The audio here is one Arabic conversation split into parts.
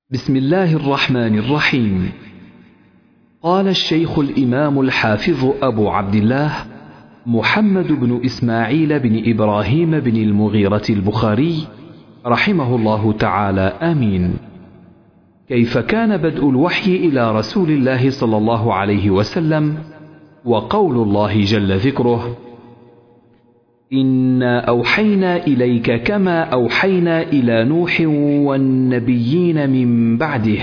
بسم الله الرحمن الرحيم. قال الشيخ الإمام الحافظ أبو عبد الله محمد بن إسماعيل بن إبراهيم بن المغيرة البخاري رحمه الله تعالى آمين. كيف كان بدء الوحي إلى رسول الله صلى الله عليه وسلم؟ وقول الله جل ذكره: إنا أوحينا إليك كما أوحينا إلى نوح والنبيين من بعده.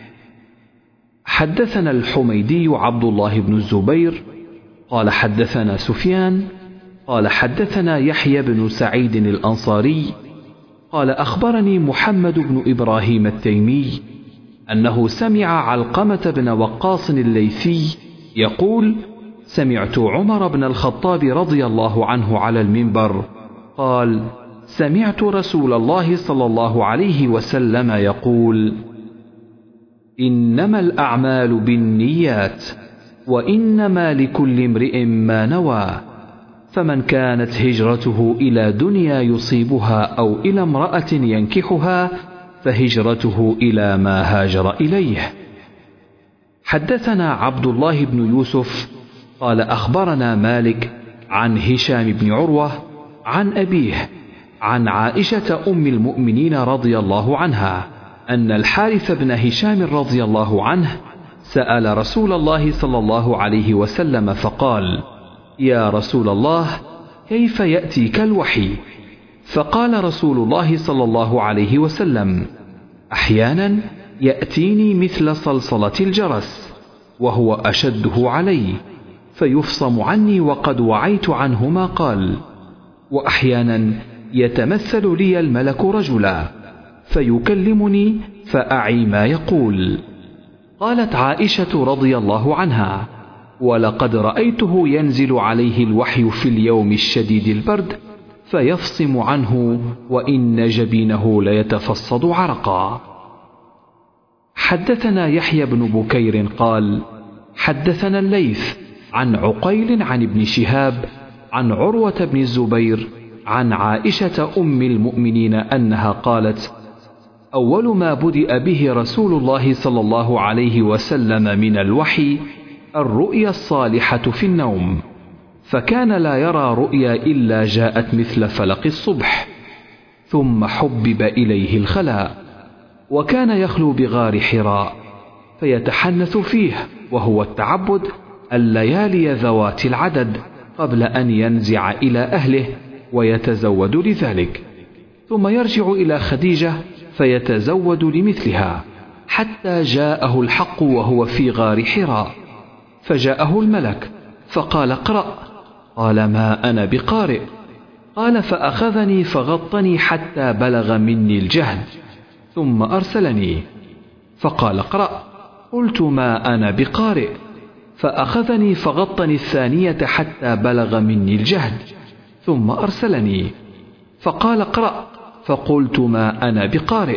حدثنا الحميدي عبد الله بن الزبير قال حدثنا سفيان قال حدثنا يحيى بن سعيد الأنصاري قال أخبرني محمد بن إبراهيم التيمي أنه سمع علقمة بن وقاص الليثي يقول: سمعت عمر بن الخطاب رضي الله عنه على المنبر قال: سمعت رسول الله صلى الله عليه وسلم يقول: إنما الأعمال بالنيات وإنما لكل امرئ ما نوى، فمن كانت هجرته إلى دنيا يصيبها أو إلى امرأة ينكحها فهجرته إلى ما هاجر إليه. حدثنا عبد الله بن يوسف قال أخبرنا مالك عن هشام بن عروة عن أبيه عن عائشة أم المؤمنين رضي الله عنها أن الحارث بن هشام رضي الله عنه سأل رسول الله صلى الله عليه وسلم فقال: يا رسول الله، كيف يأتيك الوحي؟ فقال رسول الله صلى الله عليه وسلم: أحيانا يأتيني مثل صلصلة الجرس وهو أشده علي فيفصم عني وقد وعيت عنه ما قال، وأحيانا يتمثل لي الملك رجلا فيكلمني فأعي ما يقول. قالت عائشة رضي الله عنها: ولقد رأيته ينزل عليه الوحي في اليوم الشديد البرد فيفصم عنه وإن جبينه ليتفصد عرقا. حدثنا يحيى بن بكير قال حدثنا الليث عن عقيل عن ابن شهاب عن عروة بن الزبير عن عائشة أم المؤمنين أنها قالت: أول ما بدأ به رسول الله صلى الله عليه وسلم من الوحي الرؤيا الصالحة في النوم، فكان لا يرى رؤيا إلا جاءت مثل فلق الصبح، ثم حبب إليه الخلاء، وكان يخلو بغار حراء فيتحنث فيه وهو التعبد الليالي ذوات العدد قبل أن ينزع إلى أهله ويتزود لذلك، ثم يرجع إلى خديجة فيتزود لمثلها حتى جاءه الحق وهو في غار حراء، فجاءه الملك فقال: اقرأ. قال: ما أنا بقارئ. قال: فأخذني فغطني حتى بلغ مني الجهد ثم أرسلني فقال: اقرأ. قلت: ما أنا بقارئ. فأخذني فغطني الثانية حتى بلغ مني الجهد ثم أرسلني فقال: اقرأ. فقلت: ما أنا بقارئ.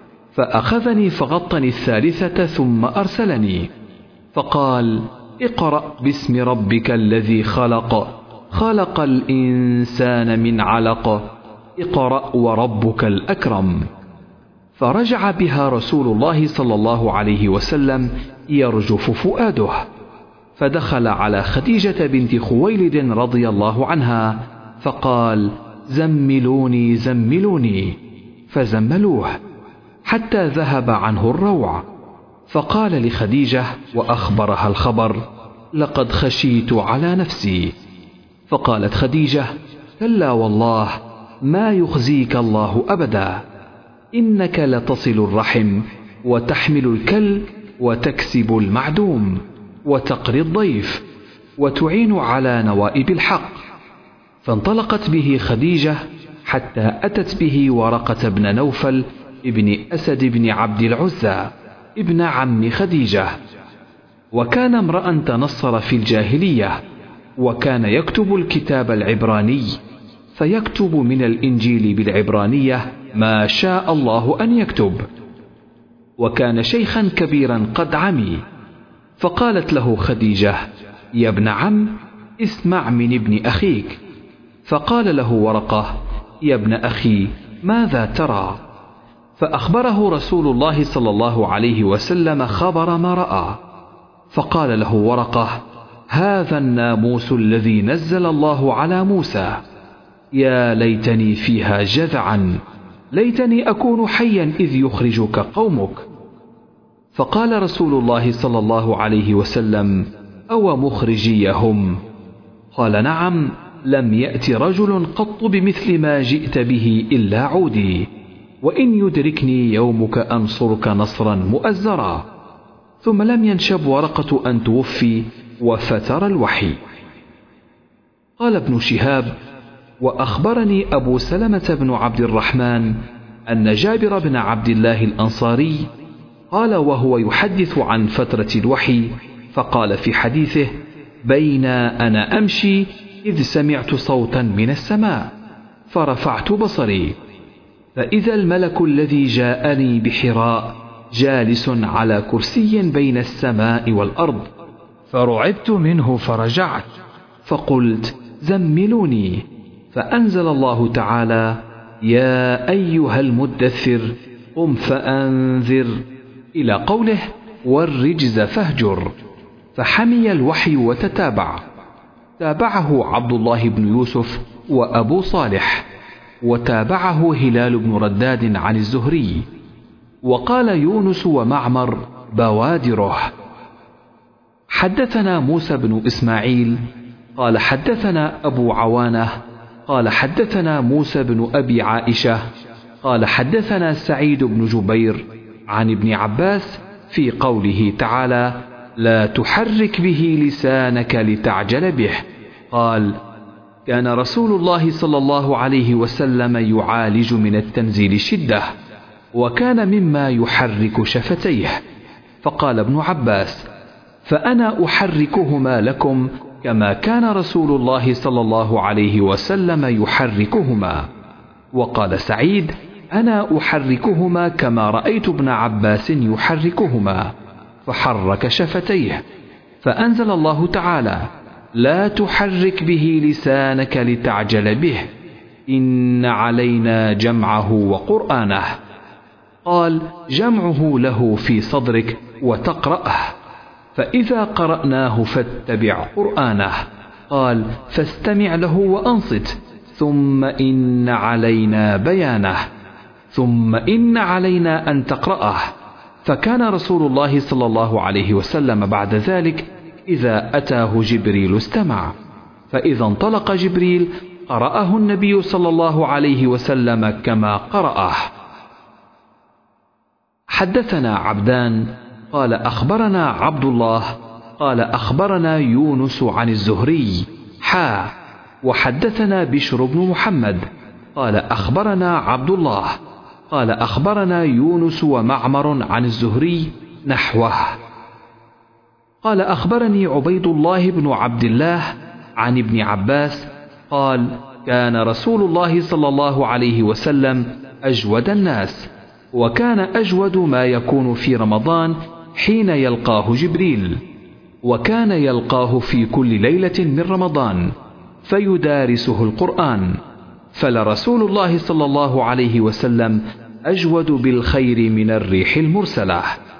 فأخذني فغطني الثالثة ثم أرسلني فقال: اقرأ باسم ربك الذي خلق، خلق الإنسان من علق، اقرأ وربك الأكرم. فرجع بها رسول الله صلى الله عليه وسلم يرجف فؤاده، فدخل على خديجة بنت خويلد رضي الله عنها فقال: زملوني زملوني، فزملوه حتى ذهب عنه الروع، فقال لخديجة وأخبرها الخبر: لقد خشيت على نفسي. فقالت خديجة: كلا والله، ما يخزيك الله أبدا، إنك لتصل الرحم وتحمل الكل وتكسب المعدوم وتقري الضيف وتعين على نوائب الحق. فانطلقت به خديجة حتى أتت به ورقة بن نوفل ابن أسد بن عبد العزى ابن عم خديجة، وكان امرأ تنصر في الجاهلية، وكان يكتب الكتاب العبراني، فيكتب من الإنجيل بالعبرانية ما شاء الله أن يكتب، وكان شيخا كبيرا قد عمي. فقالت له خديجة: يا ابن عم، اسمع من ابن أخيك. فقال له ورقة: يا ابن أخي، ماذا ترى؟ فأخبره رسول الله صلى الله عليه وسلم خبر ما رأى، فقال له ورقة: هذا الناموس الذي نزل الله على موسى، يا ليتني فيها جذعا، ليتني أكون حيا إذ يخرجك قومك. فقال رسول الله صلى الله عليه وسلم: أو مخرجيهم؟ قال: نعم، لم يأت رجل قط بمثل ما جئت به إلا عودي، وإن يدركني يومك أنصرك نصرا مؤزرا. ثم لم ينشب ورقة أن توفي، وفتر الوحي. قال ابن شهاب: وأخبرني أبو سلمة بن عبد الرحمن أن جابر بن عبد الله الأنصاري قال وهو يحدث عن فترة الوحي، فقال في حديثه: بين أنا أمشي إذ سمعت صوتا من السماء، فرفعت بصري، فإذا الملك الذي جاءني بحراء جالس على كرسي بين السماء والأرض، فرعبت منه فرجعت، فقلت: زملوني، فأنزل الله تعالى: يا أيها المدثر قم فأنذر، إلى قوله: والرجز فاهجر. فحمي الوحي وتتابع، تابعه عبد الله بن يوسف وأبو صالح، وتابعه هلال بن رداد عن الزهري، وقال يونس ومعمر بوادره. حدثنا موسى بن إسماعيل قال حدثنا أبو عوانة قال حدثنا موسى بن أبي عائشة قال حدثنا سعيد بن جبير عن ابن عباس في قوله تعالى: لا تحرك به لسانك لتعجل به. قال: كان رسول الله صلى الله عليه وسلم يعالج من التنزيل شدة، وكان مما يحرك شفتيه. فقال ابن عباس: فأنا أحركهما لكم كما كان رسول الله صلى الله عليه وسلم يحركهما. وقال سعيد: أنا أحركهما كما رأيت ابن عباس يحركهما، فحرك شفتيه، فأنزل الله تعالى: لا تحرك به لسانك لتعجل به، إن علينا جمعه وقرآنه. قال: جمعه له في صدرك وتقرأه، فإذا قرأناه فاتبع قرآنه. قال: فاستمع له وأنصت، ثم إن علينا بيانه، ثم إن علينا أن تقرأه. فكان رسول الله صلى الله عليه وسلم بعد ذلك إذا أتاه جبريل استمع، فإذا انطلق جبريل قرأه النبي صلى الله عليه وسلم كما قرأه. حدثنا عبدان قال أخبرنا عبد الله قال أخبرنا يونس عن الزهري وحدثنا بشر بن محمد قال أخبرنا عبد الله قال أخبرنا يونس ومعمر عن الزهري نحوه. قال أخبرني عبيد الله بن عبد الله عن ابن عباس قال: كان رسول الله صلى الله عليه وسلم أجود الناس، وكان أجود ما يكون في رمضان حين يلقاه جبريل، وكان يلقاه في كل ليلة من رمضان فيدارسه القرآن، فلرسول الله صلى الله عليه وسلم أجود بالخير من الريح المرسلة.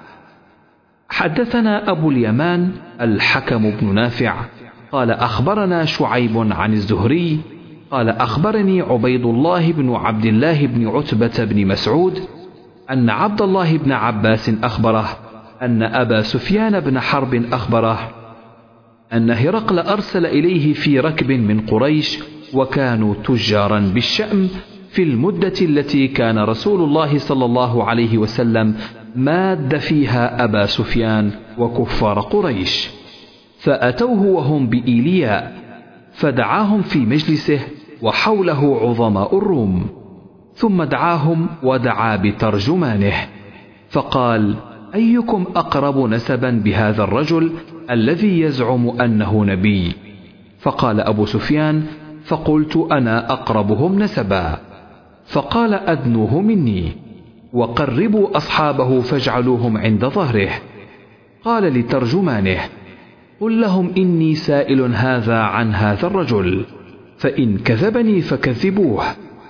حدثنا أبو اليمان الحكم بن نافع قال أخبرنا شعيب عن الزهري قال أخبرني عبيد الله بن عبد الله بن عتبة بن مسعود أن عبد الله بن عباس أخبره أن أبا سفيان بن حرب أخبره أن هرقل أرسل إليه في ركب من قريش، وكانوا تجارا بالشأم في المدة التي كان رسول الله صلى الله عليه وسلم ماد فيها أبا سفيان وكفار قريش، فأتوه وهم بإيلياء، فدعاهم في مجلسه وحوله عظماء الروم، ثم دعاهم ودعا بترجمانه، فقال: أيكم أقرب نسبا بهذا الرجل الذي يزعم أنه نبي؟ فقال أبو سفيان: فقلت أنا أقربهم نسبا. فقال: أدنوه مني، وقربوا أصحابه فاجعلوهم عند ظهره. قال لترجمانه: قل لهم إني سائل هذا عن هذا الرجل، فإن كذبني فكذبوه.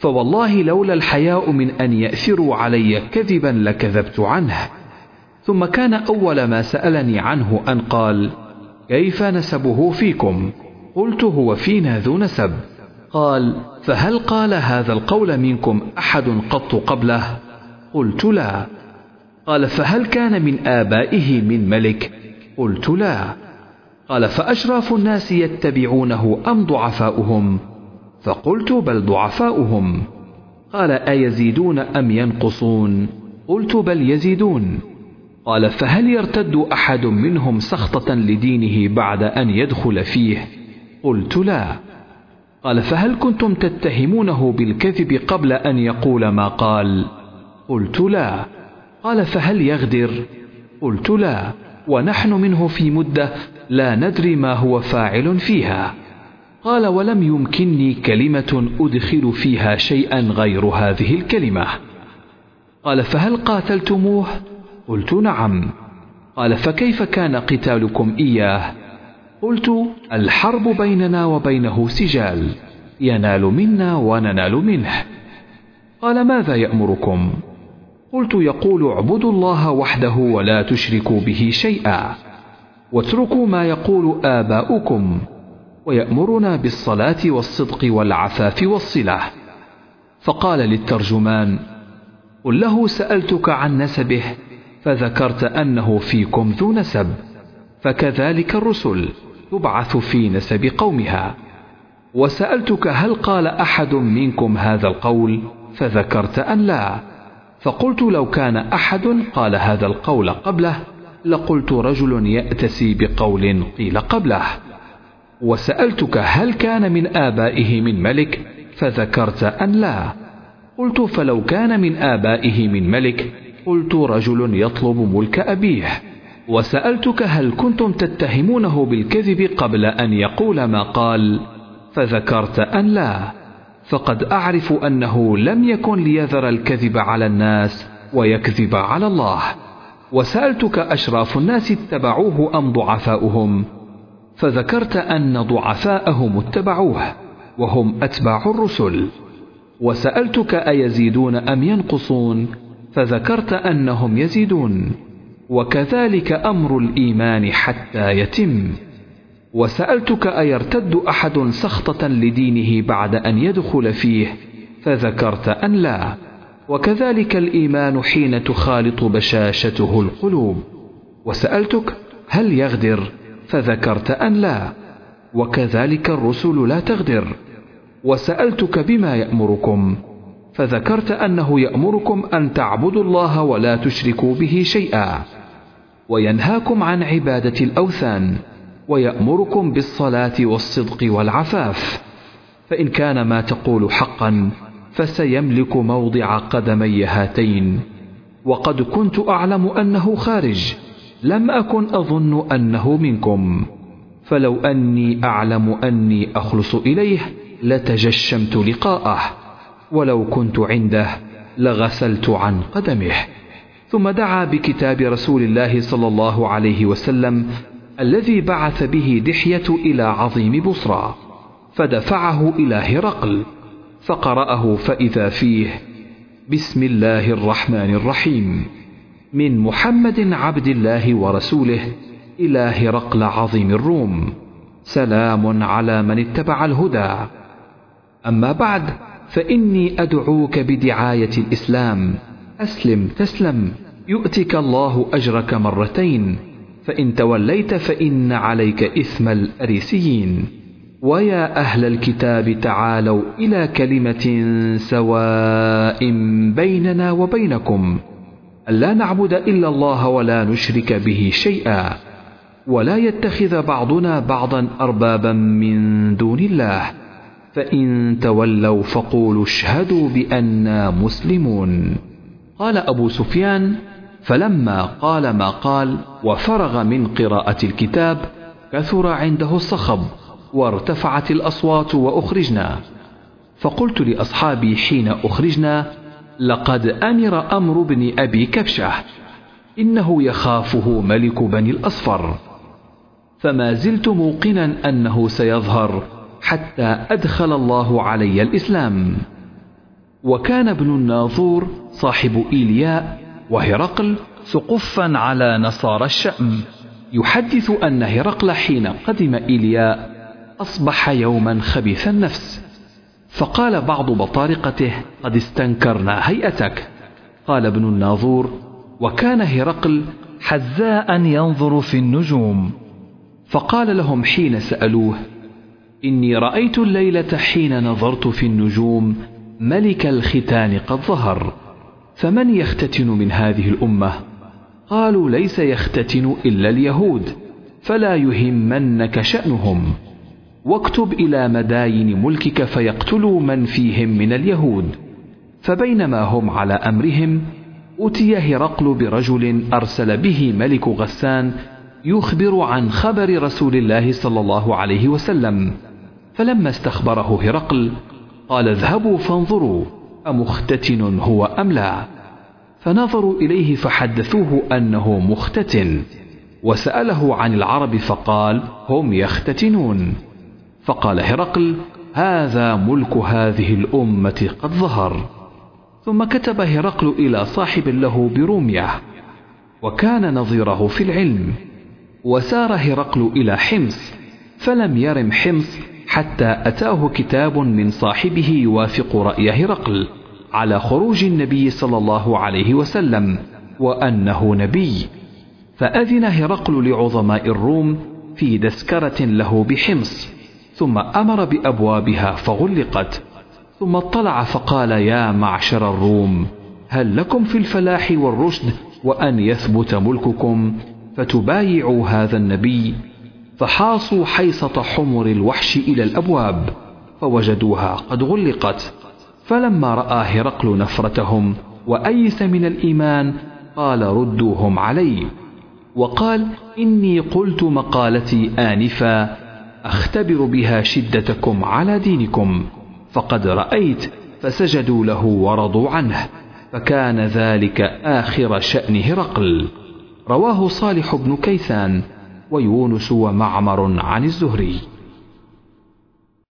فوالله لولا الحياء من أن يأثروا علي كذبا لكذبت عنه. ثم كان أول ما سألني عنه أن قال: كيف نسبه فيكم؟ قلت: هو فينا ذو نسب. قال: فهل قال هذا القول منكم أحد قط قبله؟ قلت: لا. قال: فهل كان من آبائه من ملك؟ قلت: لا. قال: فأشراف الناس يتبعونه أم ضعفاؤهم؟ فقلت: بل ضعفاؤهم. قال: أيزيدون أم ينقصون؟ قلت: بل يزيدون. قال: فهل يرتد أحد منهم سخطة لدينه بعد أن يدخل فيه؟ قلت: لا. قال: فهل كنتم تتهمونه بالكذب قبل أن يقول ما قال؟ قلت: لا. قال: فهل يغدر؟ قلت: لا، ونحن منه في مدة لا ندري ما هو فاعل فيها. قال: ولم يمكنني كلمة أدخل فيها شيئا غير هذه الكلمة. قال: فهل قاتلتموه؟ قلت: نعم. قال: فكيف كان قتالكم إياه؟ قلت: الحرب بيننا وبينه سجال، ينال منا وننال منه. قال: ماذا يأمركم؟ قلت: يقول: اعبدوا الله وحده ولا تشركوا به شيئا، واتركوا ما يقول آباؤكم، ويأمرنا بالصلاة والصدق والعفاف والصلة. فقال للترجمان: قل له سألتك عن نسبه فذكرت أنه فيكم ذو نسب، فكذلك الرسل تبعث في نسب قومها. وسألتك هل قال أحد منكم هذا القول فذكرت أن لا، فقلت: لو كان أحد قال هذا القول قبله لقلت: رجل يأتسي بقول قيل قبله. وسألتك هل كان من آبائه من ملك فذكرت أن لا، قلت: فلو كان من آبائه من ملك قلت: رجل يطلب ملك أبيه. وسألتك هل كنتم تتهمونه بالكذب قبل أن يقول ما قال؟ فذكرت أن لا، فقد أعرف أنه لم يكن ليذر الكذب على الناس ويكذب على الله. وسألتك أشراف الناس اتبعوه أم ضعفاؤهم؟ فذكرت أن ضعفاءهم اتبعوه وهم أتباع الرسل. وسألتك أيزيدون أم ينقصون؟ فذكرت أنهم يزيدون، وكذلك أمر الإيمان حتى يتم. وسألتك أيرتد أحد سخطة لدينه بعد أن يدخل فيه؟ فذكرت أن لا، وكذلك الإيمان حين تخالط بشاشته القلوب. وسألتك هل يغدر؟ فذكرت أن لا، وكذلك الرسل لا تغدر. وسألتك بما يأمركم؟ فذكرت أنه يأمركم أن تعبدوا الله ولا تشركوا به شيئا، وينهاكم عن عبادة الأوثان، ويأمركم بالصلاة والصدق والعفاف. فإن كان ما تقول حقا فسيملك موضع قدمي هاتين، وقد كنت أعلم أنه خارج، لم أكن أظن أنه منكم، فلو أني أعلم أني أخلص إليه لتجشمت لقاءه، ولو كنت عنده لغسلت عن قدمه. ثم دعا بكتاب رسول الله صلى الله عليه وسلم الذي بعث به دحية إلى عظيم بصرى، فدفعه إلى هرقل، فقرأه فإذا فيه: بسم الله الرحمن الرحيم، من محمد عبد الله ورسوله إلى هرقل عظيم الروم، سلام على من اتبع الهدى. أما بعد، فإني أدعوك بدعاية الإسلام، أسلم تسلم، يؤتك الله أجرك مرتين، فإن توليت فإن عليك إثم الأريسيين. ويا أهل الكتاب تعالوا إلى كلمة سواء بيننا وبينكم، ألا نعبد إلا الله ولا نشرك به شيئا، ولا يتخذ بعضنا بعضا أربابا من دون الله، فإن تولوا فقولوا اشهدوا بأننا مسلمون. قال أبو سفيان: فلما قال ما قال وفرغ من قراءة الكتاب كثر عنده الصخب وارتفعت الأصوات وأخرجنا. فقلت لأصحابي حين أخرجنا: لقد أمر أمر بن أبي كبشة، إنه يخافه ملك بني الأصفر، فما زلت موقنا أنه سيظهر حتى أدخل الله علي الإسلام. وكان ابن الناظور صاحب إيلياء وهرقل سقفا على نصارى الشأم، يحدث أن هرقل حين قدم إيلياء أصبح يوما خبيث النفس، فقال بعض بطارقته: قد استنكرنا هيئتك. قال ابن الناظور: وكان هرقل حذاء ينظر في النجوم، فقال لهم حين سألوه: إني رأيت الليلة حين نظرت في النجوم ملك الختان قد ظهر، فمن يختتن من هذه الأمة؟ قالوا: ليس يختتن إلا اليهود، فلا يهمنك شأنهم، واكتب إلى مداين ملكك فيقتلوا من فيهم من اليهود. فبينما هم على أمرهم أتي هرقل برجل أرسل به ملك غسان يخبر عن خبر رسول الله صلى الله عليه وسلم، فلما استخبره هرقل قال: اذهبوا فانظروا أمختتن هو أم لا؟ فنظروا إليه فحدثوه أنه مختتن، وسأله عن العرب فقال: هم يختتنون. فقال هرقل: هذا ملك هذه الأمة قد ظهر. ثم كتب هرقل إلى صاحب له برومية، وكان نظيره في العلم، وسار هرقل إلى حمص، فلم يرم حمص حتى أتاه كتاب من صاحبه يوافق رأي هرقل على خروج النبي صلى الله عليه وسلم وأنه نبي، فأذن هرقل لعظماء الروم في دسكرة له بحمص، ثم أمر بأبوابها فغلقت، ثم اطلع فقال: يا معشر الروم، هل لكم في الفلاح والرشد وأن يثبت ملككم فتبايعوا هذا النبي؟ فحاصوا حيصة حمر الوحش إلى الأبواب فوجدوها قد غلقت. فلما رأى هرقل نفرتهم وأيس من الإيمان قال: ردوهم علي. وقال: إني قلت مقالتي آنفا أختبر بها شدتكم على دينكم، فقد رأيت، فسجدوا له ورضوا عنه، فكان ذلك آخر شأن هرقل. رواه صالح بن كيسان ويونس ومعمر عن الزهري.